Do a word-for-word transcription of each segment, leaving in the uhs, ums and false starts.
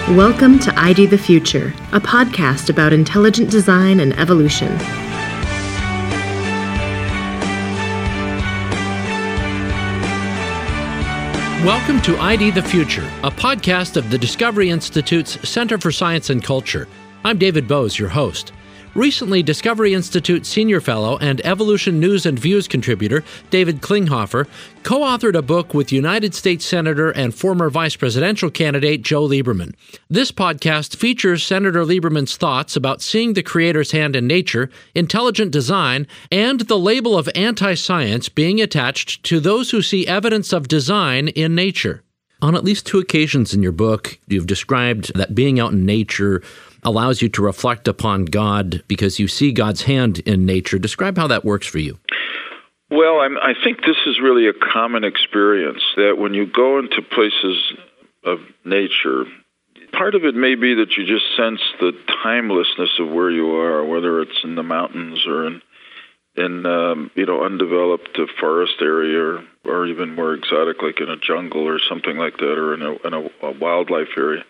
Welcome to I D the Future, a podcast about intelligent design and evolution. Welcome to I D the Future, a podcast of the Discovery Institute's Center for Science and Culture. I'm David Bose, your host. Recently, Discovery Institute Senior Fellow and Evolution News and Views contributor David Klinghoffer co-authored a book with United States Senator and former vice presidential candidate Joe Lieberman. This podcast features Senator Lieberman's thoughts about seeing the Creator's hand in nature, intelligent design, and the label of anti-science being attached to those who see evidence of design in nature. On at least two occasions in your book, you've described that being out in nature allows you to reflect upon God because you see God's hand in nature. Describe how that works for you. Well, I'm, I think this is really a common experience, that when you go into places of nature, part of it may be that you just sense the timelessness of where you are, whether it's in the mountains or in, in um, you know, undeveloped uh, forest area, or, or even more exotic, like in a jungle or something like that, or in a, in a, a wildlife area.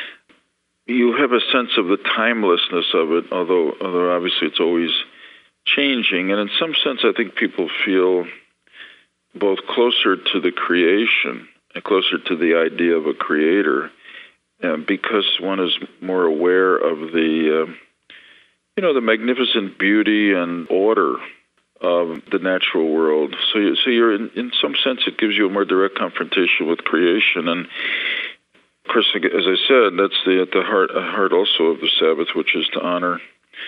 You have a sense of the timelessness of it, although although obviously it's always changing. And in some sense, I think people feel both closer to the creation and closer to the idea of a creator, uh, because one is more aware of the, uh, you know, the magnificent beauty and order of the natural world. So, you, so you're in, in some sense, it gives you a more direct confrontation with creation. And of course, as I said, that's the, at the heart, heart also of the Sabbath, which is to honor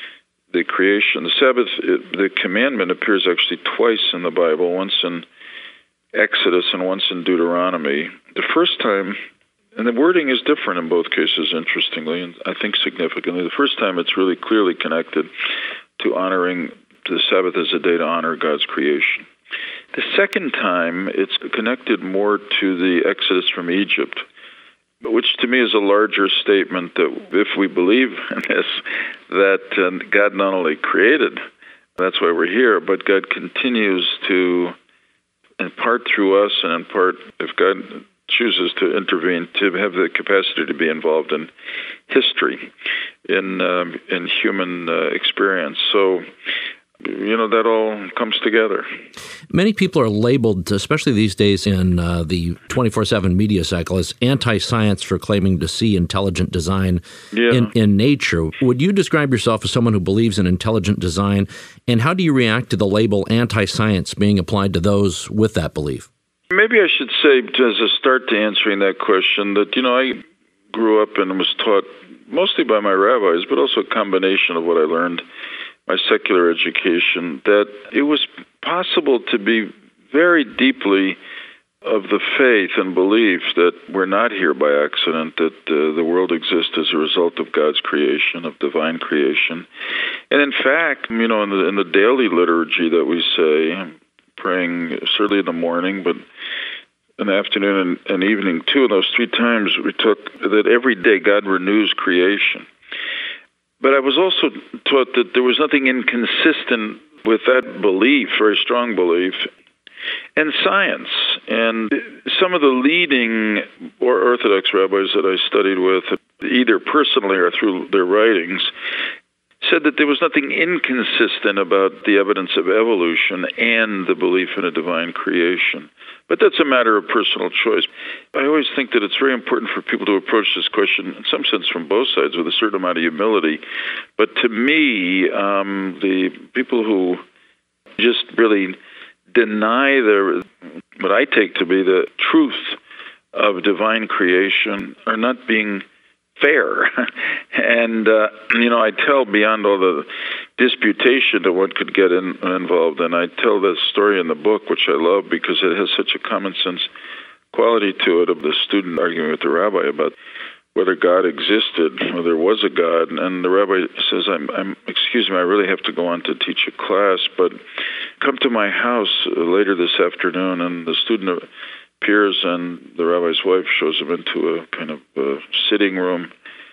the creation. The Sabbath, it, the commandment appears actually twice in the Bible, once in Exodus and once in Deuteronomy. The first time, and the wording is different in both cases, interestingly, and I think significantly. The first time it's really clearly connected to honoring the Sabbath as a day to honor God's creation. The second time, it's connected more to the Exodus from Egypt, which to me is a larger statement that if we believe in this, that uh, God not only created, that's why we're here, but God continues to, in part through us, and in part, if God chooses to intervene, to have the capacity to be involved in history, in um, in human uh, experience. So, you know, that all comes together. Many people are labeled, especially these days in uh, the twenty-four seven media cycle, as anti-science for claiming to see intelligent design yeah. in, in nature. Would you describe yourself as someone who believes in intelligent design, and how do you react to the label anti-science being applied to those with that belief? Maybe I should say, as a start to answering that question, that, you know, I grew up and was taught mostly by my rabbis, but also a combination of what I learned, my secular education, that it was possible to be very deeply of the faith and belief that we're not here by accident, that uh, the world exists as a result of God's creation, of divine creation. And in fact, you know, in the, in the daily liturgy that we say, praying certainly in the morning, but in the afternoon and, and evening too, and those three times we took that every day God renews creation. But I was also taught that there was nothing inconsistent with that belief, very strong belief, and science. And some of the leading or Orthodox rabbis that I studied with, either personally or through their writings, said that there was nothing inconsistent about the evidence of evolution and the belief in a divine creation. But that's a matter of personal choice. I always think that it's very important for people to approach this question, in some sense from both sides, with a certain amount of humility. But to me, um, the people who just really deny the what I take to be the truth of divine creation are not being fair. And, uh, you know, I tell beyond all the disputation that one could get in, involved, and I tell the story in the book, which I love because it has such a common sense quality to it, of the student arguing with the rabbi about whether God existed, whether there was a God. And the rabbi says, I'm, I'm, excuse me, I really have to go on to teach a class, but come to my house later this afternoon. And the student appears, and the rabbi's wife shows him into a kind of uh, sitting room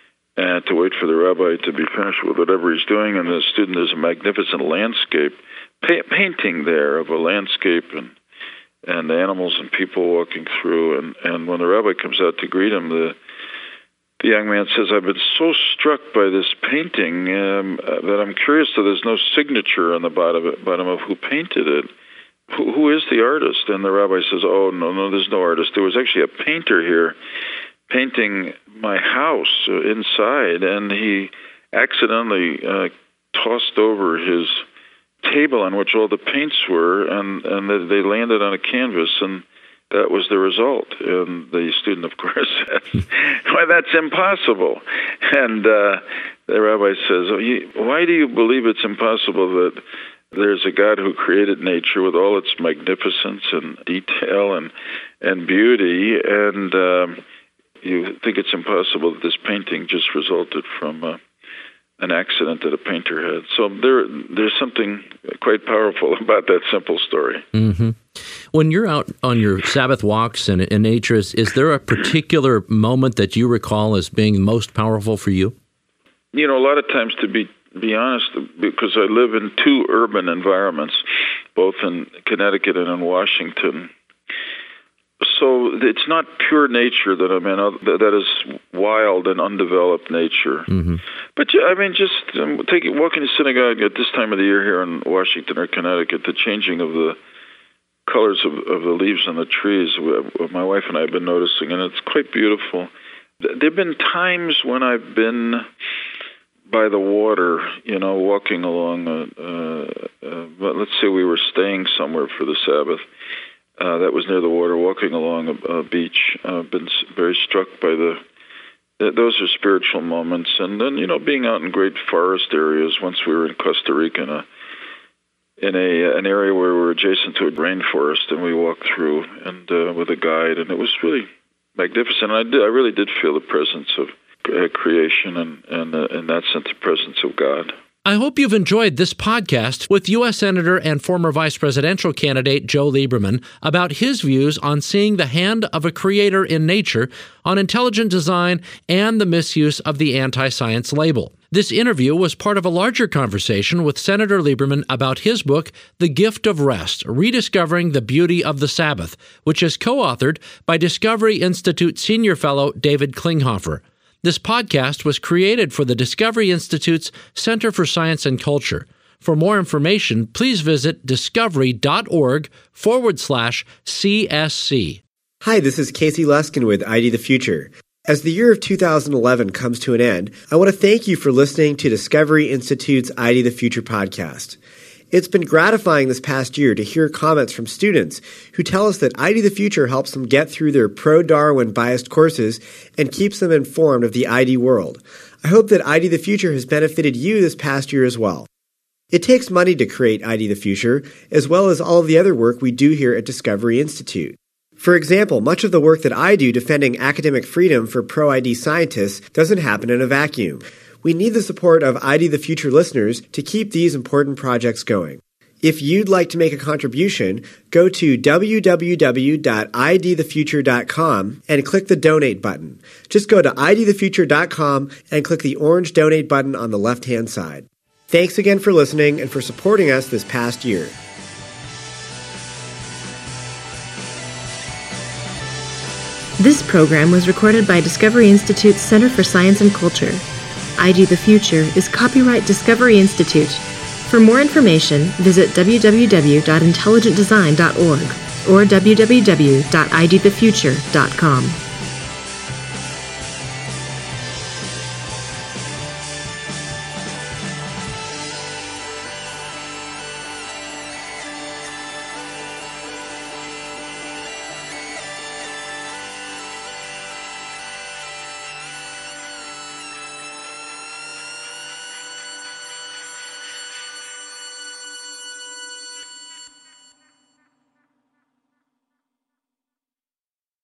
and to wait for the rabbi to be finished with whatever he's doing. And the student is a magnificent landscape, pa- painting there of a landscape and and animals and people walking through. And, and when the rabbi comes out to greet him, the the young man says, I've been so struck by this painting um, uh, that I'm curious that there's no signature on the bottom of, bottom of who painted it. Who, who is the artist? And the rabbi says, oh, no, no, there's no artist. There was actually a painter here painting my house uh, inside, and he accidentally uh, tossed over his table on which all the paints were, and, and they landed on a canvas, and that was the result. And the student, of course, said, why, that's impossible. And uh, the rabbi says, oh, you, why do you believe it's impossible that there's a God who created nature with all its magnificence and detail and, and beauty, and um, you think it's impossible that this painting just resulted from uh, an accident that a painter had? So there, there's something quite powerful about that simple story. Mm-hmm. When you're out on your Sabbath walks in, in nature, is, is there a particular moment that you recall as being most powerful for you? You know, a lot of times, to be be honest, because I live in two urban environments, both in Connecticut and in Washington, so it's not pure nature that I'm in. That is wild and undeveloped nature. Mm-hmm. But I mean, just um, take walking to synagogue at this time of the year here in Washington or Connecticut, the changing of the colors of, of the leaves on the trees, my wife and I have been noticing, and it's quite beautiful. There have been times when I've been by the water, you know, walking along, uh, uh, uh, but let's say we were staying somewhere for the Sabbath, uh, that was near the water, walking along a, a beach. I've uh, been very struck by the, th- those are spiritual moments. And then, you know, being out in great forest areas. Once we were in Costa Rica in a, in a an area where we were adjacent to a rainforest, and we walked through and uh, with a guide, and it was really magnificent. And I did, I really did feel the presence of uh, creation, and, and uh, in that sense, the presence of God. I hope you've enjoyed this podcast with U S Senator and former vice presidential candidate Joe Lieberman about his views on seeing the hand of a creator in nature, on intelligent design, and the misuse of the anti-science label. This interview was part of a larger conversation with Senator Lieberman about his book, The Gift of Rest, Rediscovering the Beauty of the Sabbath, which is co-authored by Discovery Institute Senior Fellow David Klinghoffer. This podcast was created for the Discovery Institute's Center for Science and Culture. For more information, please visit discovery.org forward slash CSC. Hi, this is Casey Luskin with I D the Future. As the year of two thousand eleven comes to an end, I want to thank you for listening to Discovery Institute's I D the Future podcast. It's been gratifying this past year to hear comments from students who tell us that I D the Future helps them get through their pro-Darwin biased courses and keeps them informed of the I D world. I hope that I D the Future has benefited you this past year as well. It takes money to create I D the Future, as well as all of the other work we do here at Discovery Institute. For example, much of the work that I do defending academic freedom for pro-I D scientists doesn't happen in a vacuum. We need the support of I D the Future listeners to keep these important projects going. If you'd like to make a contribution, go to w w w dot i d the future dot com and click the donate button. Just go to i d the future dot com and click the orange donate button on the left-hand side. Thanks again for listening and for supporting us this past year. This program was recorded by Discovery Institute's Center for Science and Culture. I D the Future is copyright Discovery Institute. For more information, visit w w w dot intelligent design dot org or w w w dot i d the future dot com.